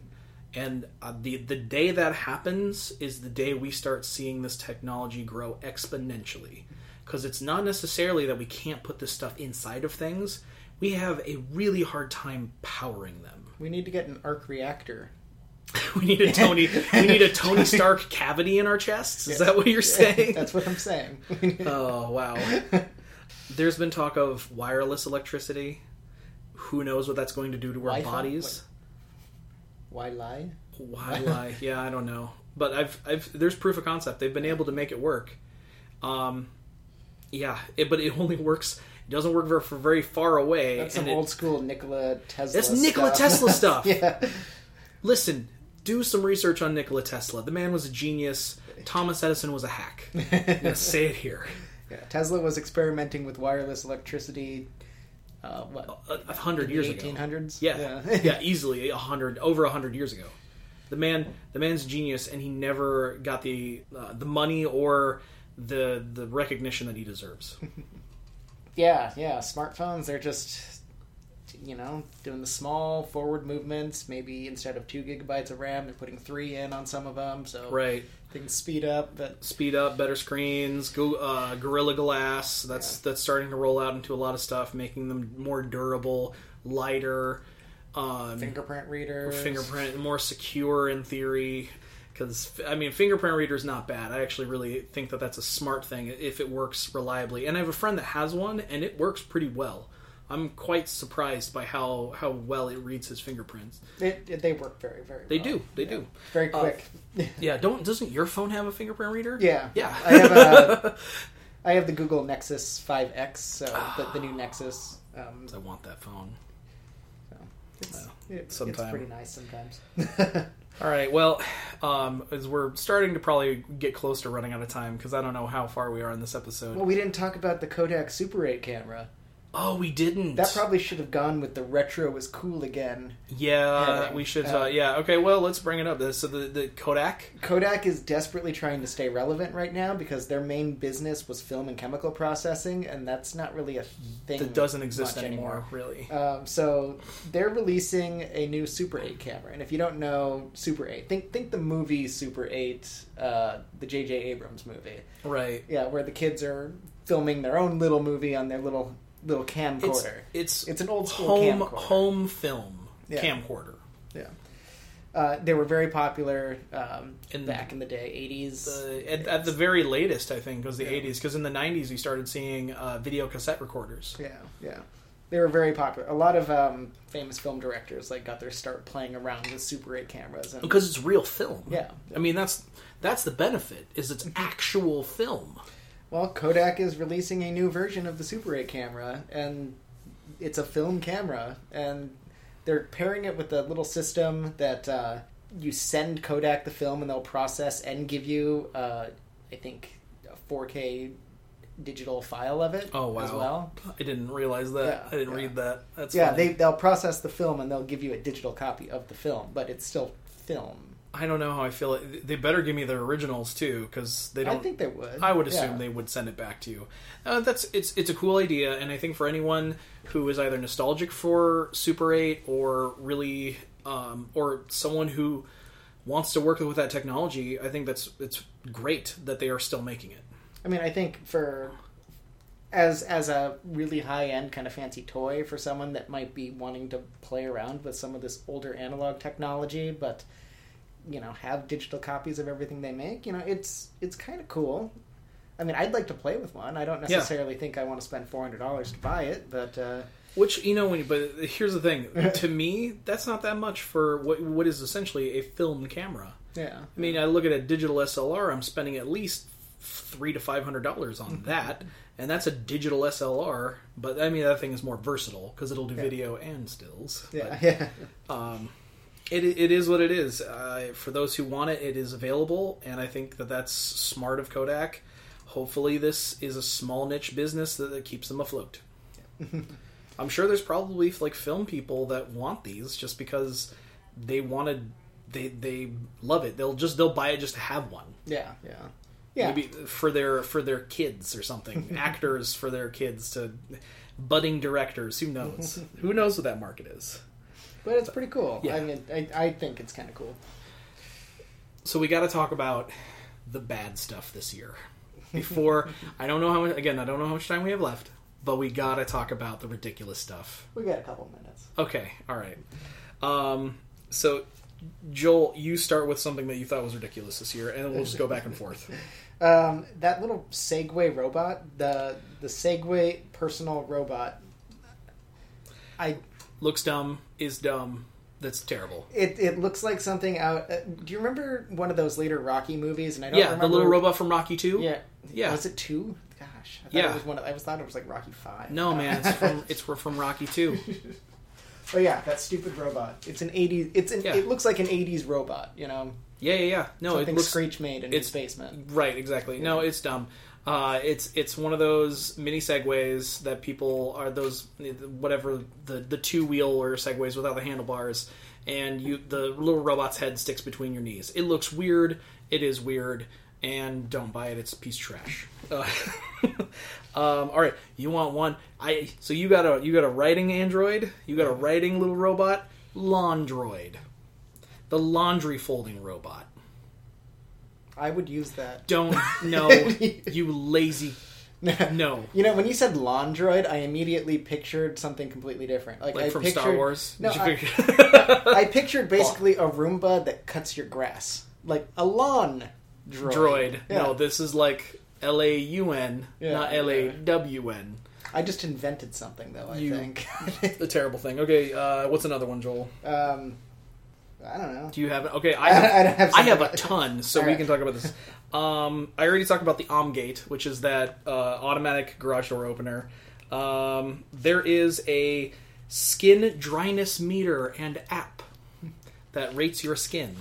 S1: And the day that happens is the day we start seeing this technology grow exponentially. Because it's not necessarily that we can't put this stuff inside of things. We have a really hard time powering them.
S2: We need to get an arc reactor.
S1: we need a Tony Stark cavity in our chests? Is that what you're saying?
S2: That's what I'm saying.
S1: Oh, wow. There's been talk of wireless electricity. Who knows what that's going to do to our bodies?
S2: Why lie?
S1: Why lie? Yeah, I don't know. But there's proof of concept. They've been able to make it work. But it only works. It doesn't work for very far away.
S2: That's some old school Nikola Tesla.
S1: That's Nikola Tesla stuff.
S2: Yeah.
S1: Listen, do some research on Nikola Tesla. The man was a genius. Thomas Edison was a hack. I'm gonna say it here.
S2: Yeah, Tesla was experimenting with wireless electricity.
S1: 100 years
S2: 1800s?
S1: ago. Yeah, easily over 100 years ago. The man's genius, and he never got the money or the recognition that he deserves.
S2: Yeah. Smartphones, they're just, doing the small forward movements. Maybe instead of 2 gigabytes of RAM, they're putting 3 in on some of them. So
S1: right.
S2: Things speed up,
S1: better screens, Gorilla Glass. That's starting to roll out into a lot of stuff, making them more durable, lighter.
S2: Fingerprint readers,
S1: more secure in theory. Because fingerprint reader is not bad. I actually really think that's a smart thing if it works reliably. And I have a friend that has one, and it works pretty well. I'm quite surprised by how well it reads his fingerprints.
S2: They work very, very well.
S1: They do.
S2: Very quick.
S1: Doesn't your phone have a fingerprint reader?
S2: Yeah. I have the Google Nexus 5X, so the new Nexus.
S1: I want that phone.
S2: It's pretty nice sometimes.
S1: All right, well, as we're starting to probably get close to running out of time, because I don't know how far we are in this episode.
S2: Well, we didn't talk about the Kodak Super 8 camera.
S1: Oh, we didn't.
S2: That probably should have gone with the retro is cool again.
S1: Yeah, we should. Okay, well, let's bring it up. So the Kodak?
S2: Kodak is desperately trying to stay relevant right now because their main business was film and chemical processing, and that's not really a thing
S1: that doesn't exist anymore, really.
S2: So they're releasing a new Super 8 camera, and if you don't know Super 8, think the movie Super 8, the J.J. Abrams movie.
S1: Right.
S2: Yeah, where the kids are filming their own little movie on their little camcorder.
S1: It's
S2: an old school camcorder.
S1: Home film camcorder.
S2: Yeah. They were very popular back in the day, 80s.
S1: At the very latest, I think, was the 80s, because in the 90s we started seeing video cassette recorders.
S2: Yeah. They were very popular. A lot of famous film directors got their start playing around with Super 8 cameras.
S1: Because it's real film.
S2: Yeah.
S1: That's the benefit, is it's actual film.
S2: Well, Kodak is releasing a new version of the Super 8 camera, and it's a film camera, and they're pairing it with a little system that you send Kodak the film, and they'll process and give you, I think, a 4K digital file of it as well.
S1: I didn't realize that. Yeah, I didn't read that. That's
S2: they'll process the film, and they'll give you a digital copy of the film, but it's still film.
S1: I don't know how I feel. They better give me their originals too, because they don't.
S2: I think they would.
S1: I would assume they would send it back to you. It's a cool idea, and I think for anyone who is either nostalgic for Super 8 or really, or someone who wants to work with that technology, I think it's great that they are still making it.
S2: I think for as a really high end kind of fancy toy for someone that might be wanting to play around with some of this older analog technology, but have digital copies of everything they make. It's kind of cool. I'd like to play with one. I don't necessarily think I want to spend $400 to buy it, but
S1: but here's the thing. To me, that's not that much for what is essentially a film camera.
S2: Yeah.
S1: I look at a digital SLR. I'm spending at least $300 to $500 on that, and that's a digital SLR. But that thing is more versatile because it'll do video and stills.
S2: Yeah.
S1: But, It is what it is. For those who want it, it is available, and I think that's smart of Kodak. Hopefully this is a small niche business that keeps them afloat. I'm sure there's probably film people that want these just because they love it. They'll buy it just to have one.
S2: Yeah.
S1: Maybe for their kids or something. Actors for their kids, to budding directors. Who knows? Who knows what that market is?
S2: But it's pretty cool.
S1: Yeah.
S2: I mean, I think it's kind of cool.
S1: So we got to talk about the bad stuff this year. Before, I don't know how much time we have left, but we got to talk about the ridiculous stuff.
S2: We got a couple minutes.
S1: Okay, all right. So, Joel, you start with something that you thought was ridiculous this year, and then we'll just go back and forth.
S2: That little Segway robot, the Segway personal robot,
S1: looks dumb, is dumb. That's terrible.
S2: It looks like something out. Do you remember one of those later Rocky movies? And I don't remember.
S1: The little robot from Rocky 2?
S2: Yeah. Was it 2? Gosh. I thought it was like Rocky 5.
S1: No, man. It's from Rocky 2.
S2: Oh yeah, that stupid robot. It's an 80s. It looks like an 80s robot. You know.
S1: Yeah. No,
S2: something
S1: it looks
S2: Screech made in his basement.
S1: Right. Exactly. Yeah. No, it's dumb. It's one of those mini segways that people are those whatever the 2-wheel or segways without the handlebars, and the little robot's head sticks between your knees. It looks weird. It is weird, and don't buy it. It's a piece of trash. All right, you want one? So you got a writing android. You got a writing little robot, Laundroid, the laundry folding robot.
S2: I would use that.
S1: Don't. No. You lazy. No.
S2: You know, when you said Laundroid, I immediately pictured something completely different.
S1: Like from Star Wars?
S2: No, I pictured basically a Roomba that cuts your grass. Like a lawn droid.
S1: Yeah. No, this is like LAUN, not LAWN.
S2: I just invented something, though, I think.
S1: A terrible thing. Okay, what's another one, Joel?
S2: I don't know.
S1: Do you have it? Okay, I have a ton, so we can talk about this. I already talked about the OmGate, which is that automatic garage door opener. There is a skin dryness meter and app that rates your skin.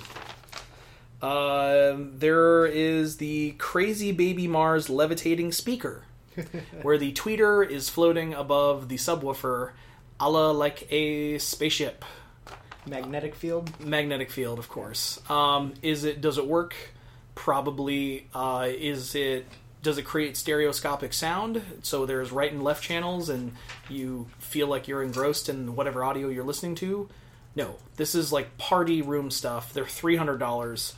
S1: There is the Crazy Baby Mars levitating speaker, where the tweeter is floating above the subwoofer, a la like a spaceship.
S2: Magnetic field,
S1: of course. Does it work? Probably. Does it create stereoscopic sound? So there's right and left channels, and you feel like you're engrossed in whatever audio you're listening to? No, this is like party room stuff. They're $300.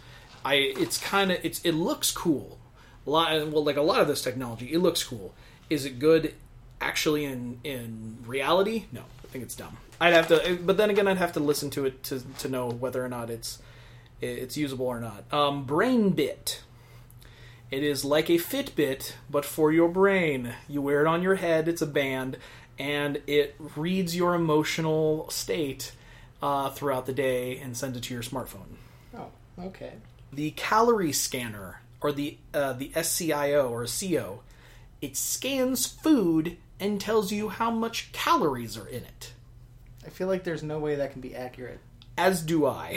S1: It looks cool. Like a lot of this technology, it looks cool. Is it good? Actually, in reality, no. I think it's dumb. But then again, I'd have to listen to it to know whether or not it's usable or not. BrainBit. It is like a Fitbit, but for your brain. You wear it on your head. It's a band, and it reads your emotional state throughout the day and sends it to your smartphone.
S2: Oh, okay.
S1: The calorie scanner, or the SCIO or CO, it scans food and tells you how much calories are in it.
S2: I feel like there's no way that can be accurate.
S1: As do I.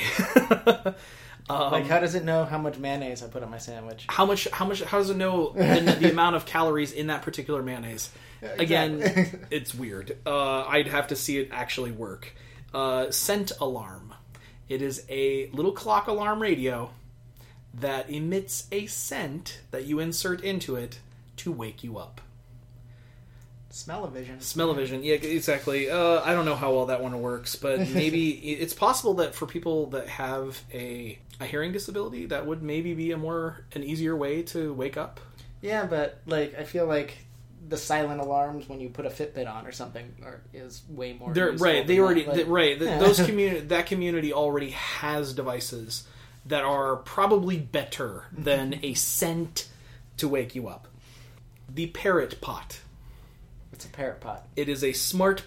S2: Like, how does it know how much mayonnaise I put on my sandwich?
S1: How does it know the amount of calories in that particular mayonnaise? Exactly. Again, it's weird. I'd have to see it actually work. Scent alarm. It is a little clock alarm radio that emits a scent that you insert into it to wake you up.
S2: Smell-o-vision.
S1: Yeah, exactly. I don't know how well that one works, but maybe it's possible that for people that have a hearing disability, that would maybe be an easier way to wake up.
S2: Yeah, but like I feel like the silent alarms when you put a Fitbit on or something is way more.
S1: Right. They already that community already has devices that are probably better than a scent to wake you up. The Parrot Pot.
S2: It's a parrot pot.
S1: It is a smart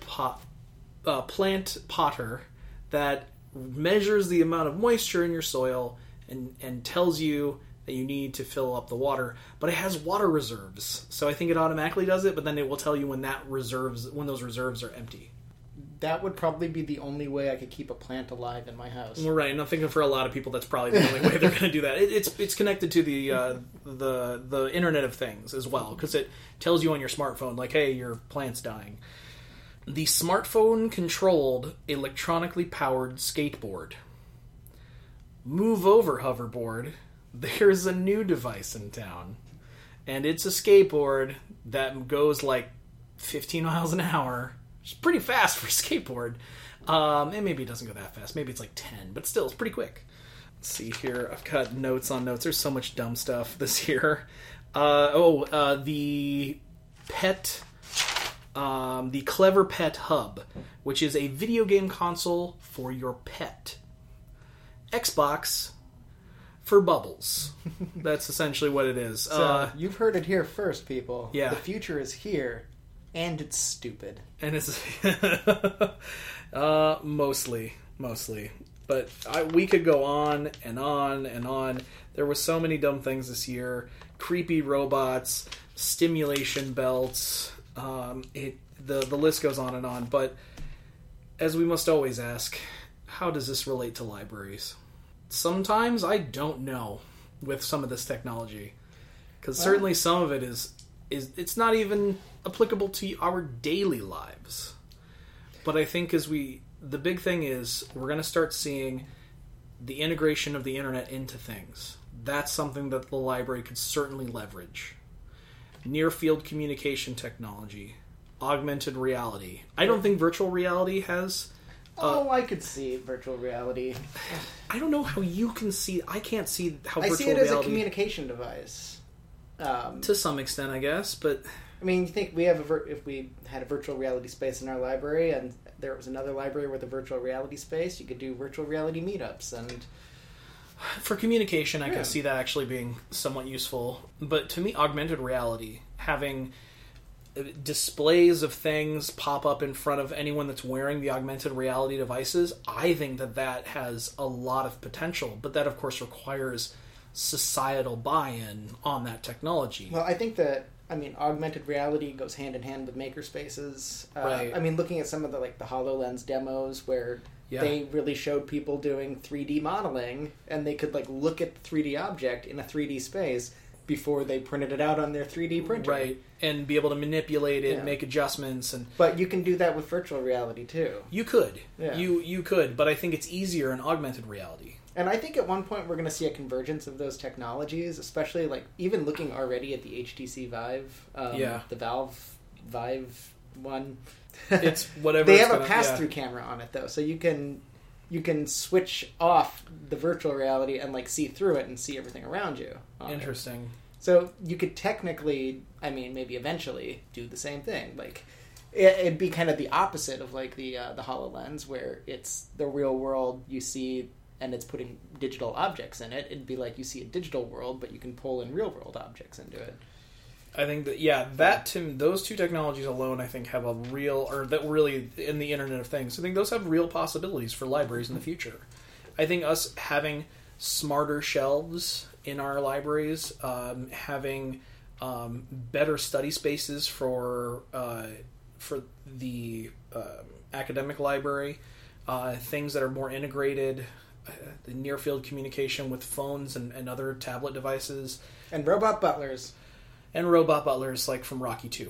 S1: plant potter that measures the amount of moisture in your soil and tells you that you need to fill up the water. But it has water reserves, so I think it automatically does it. But then it will tell you when those reserves are empty.
S2: That would probably be the only way I could keep a plant alive in my house.
S1: Well, right, and I'm thinking for a lot of people that's probably the only way they're going to do that. It's connected to the Internet of Things as well, because it tells you on your smartphone, like, hey, your plant's dying. The smartphone-controlled, electronically powered skateboard. Move over, hoverboard. There's a new device in town. And it's a skateboard that goes like 15 miles an hour, which is pretty fast for a skateboard. And maybe it doesn't go that fast. Maybe it's like 10, but still, it's pretty quick. Let's see here. I've got notes on notes. There's so much dumb stuff this year. The Pet... the Clever Pet Hub, which is a video game console for your pet. Xbox for bubbles. That's essentially what it is.
S2: So, you've heard it here first, people.
S1: Yeah.
S2: The future is here, and it's stupid.
S1: And it's... mostly. But we could go on and on and on. There was so many dumb things this year. Creepy robots, stimulation belts... the list goes on and on, but as we must always ask, how does this relate to libraries? Sometimes I don't know with some of this technology, because certainly some of it is it's not even applicable to our daily lives. But I think the big thing is we're going to start seeing the integration of the internet into things. That's something that the library could certainly leverage. Near-field communication technology, augmented reality. I don't think virtual reality has...
S2: I could see virtual reality.
S1: I don't know how you can see... I can't see how
S2: I
S1: virtual reality...
S2: see it as a communication device.
S1: To some extent, I guess, but...
S2: I mean, you think we have if we had a virtual reality space in our library, and there was another library with a virtual reality space, you could do virtual reality meetups, and...
S1: For communication, I can see that actually being somewhat useful. But to me, augmented reality, having displays of things pop up in front of anyone that's wearing the augmented reality devices, I think that has a lot of potential. But that, of course, requires societal buy-in on that technology.
S2: Well, I think that, augmented reality goes hand in hand with makerspaces.
S1: Right.
S2: Looking at some of the HoloLens demos where... Yeah. They really showed people doing 3D modeling, and they could look at the 3D object in a 3D space before they printed it out on their 3D printer.
S1: Right, and be able to manipulate it, make adjustments.
S2: But you can do that with virtual reality, too.
S1: You could.
S2: Yeah.
S1: You could, but I think it's easier in augmented reality.
S2: And I think at one point we're going to see a convergence of those technologies, especially, even looking already at the HTC Vive, the Valve Vive one.
S1: It's whatever.
S2: They have a pass-through camera on it, though, so you can switch off the virtual reality and see through it and see everything around you.
S1: Interesting.
S2: So you could technically, maybe eventually do the same thing. It'd be kind of the opposite of the HoloLens, where it's the real world you see, and it's putting digital objects in it. It'd be like you see a digital world, but you can pull in real world objects into it.
S1: I think that those two technologies alone, I think, have a real, or that really in the Internet of Things, I think those have real possibilities for libraries in the future. I think us having smarter shelves in our libraries, having better study spaces for the academic library, things that are more integrated, the near field communication with phones and other tablet devices,
S2: and robot butlers.
S1: And robot butlers, from Rocky 2.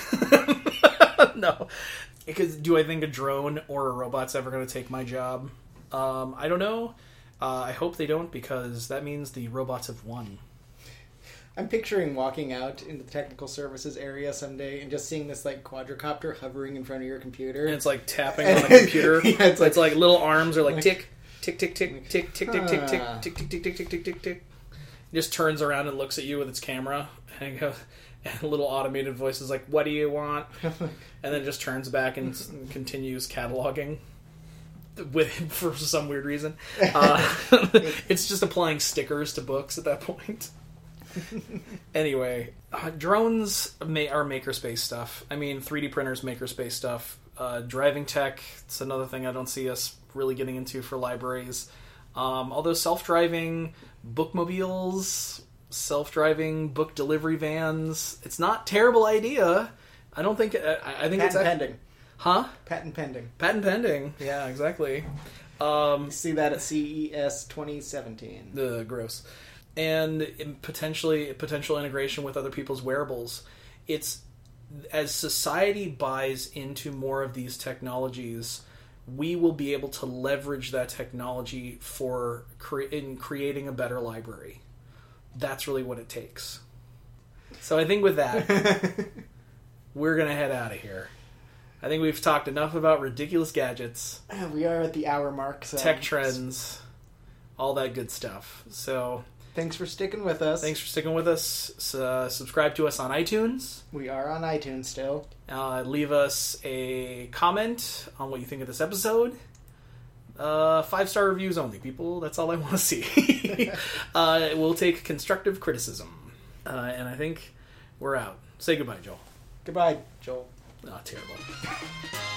S1: No. Because do I think a drone or a robot's ever going to take my job? I don't know. I hope they don't, because that means the robots have won.
S2: I'm picturing walking out in the technical services area someday and just seeing this quadricopter hovering in front of your computer.
S1: And it's tapping on a computer.
S2: Yeah, it's
S1: little arms are tick, tick, tick, tick, tick, tick, tick, tick, tick, tick, tick, tick, tick, tick, tick, tick, tick. It just turns around and looks at you with its camera, and goes, and a little automated voice is "What do you want?" And then just turns back and continues cataloging for some weird reason. It's just applying stickers to books at that point. Anyway, drones are makerspace stuff. 3D printers, makerspace stuff. Driving tech, it's another thing I don't see us really getting into for libraries. Although self-driving bookmobiles, self-driving book delivery vans, it's not a terrible idea. I don't think... I think
S2: Patent pending.
S1: Huh?
S2: Patent pending.
S1: Patent pending. Yeah, exactly.
S2: See that at CES 2017.
S1: Gross. And potential integration with other people's wearables. It's... As society buys into more of these technologies, we will be able to leverage that technology for creating a better library. That's really what it takes. So I think with that, we're going to head out of here. I think we've talked enough about ridiculous gadgets.
S2: We are at the hour mark. So
S1: tech trends, all that good stuff. So
S2: thanks for sticking with us.
S1: Subscribe to us on iTunes.
S2: We are on iTunes still.
S1: Leave us a comment on what you think of this episode. 5-star reviews only, people. That's all I want to see. We'll take constructive criticism. And I think we're out. Say goodbye, Joel.
S2: Goodbye, Joel.
S1: Oh, terrible.